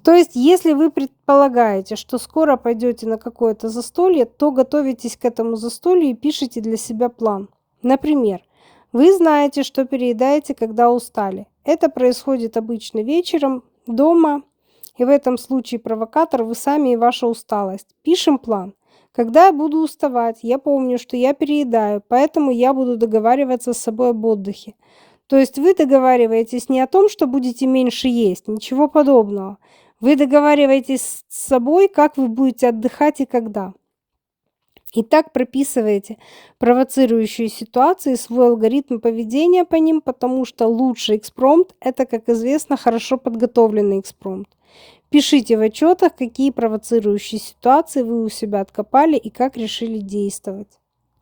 То есть, если вы предполагаете, что скоро пойдете на какое-то застолье, то готовитесь к этому застолью и пишите для себя план. Например, вы знаете, что переедаете, когда устали. Это происходит обычно вечером, дома, и в этом случае провокатор вы сами и ваша усталость. Пишем план. Когда я буду уставать, я помню, что я переедаю, поэтому я буду договариваться с собой об отдыхе. То есть вы договариваетесь не о том, что будете меньше есть, ничего подобного. Вы договариваетесь с собой, как вы будете отдыхать и когда. И так прописываете провоцирующие ситуации, свой алгоритм поведения по ним, потому что лучший экспромт – это, как известно, хорошо подготовленный экспромт. Пишите в отчетах, какие провоцирующие ситуации вы у себя откопали и как решили действовать.